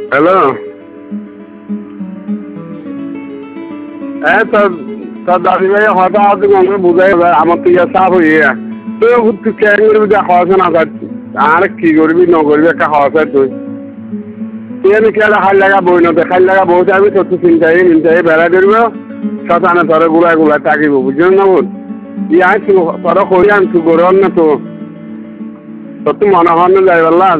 hello তোর তোর দাদি ভাই হয়তো আজকে আমাকে বুঝাই আমার তো ইয়া চাপ হয়ে তুই কেন করবি যা খাওয়াছে না আর কি করবি ন করবি একটা খাওয়াছে তুই তুই আমি খেলে খাই লাগা বই নতে খাই লাগা বই যাবি তোর তো চিন্তাই মিনটাই বেড়া ধরব শতানে তোরে গুলায় গুলায় তাকিব বুঝলেন না বোন ইয়াই তোর করি আমি তুই গরম না তো তোর তো মনে হয় না যাই বললা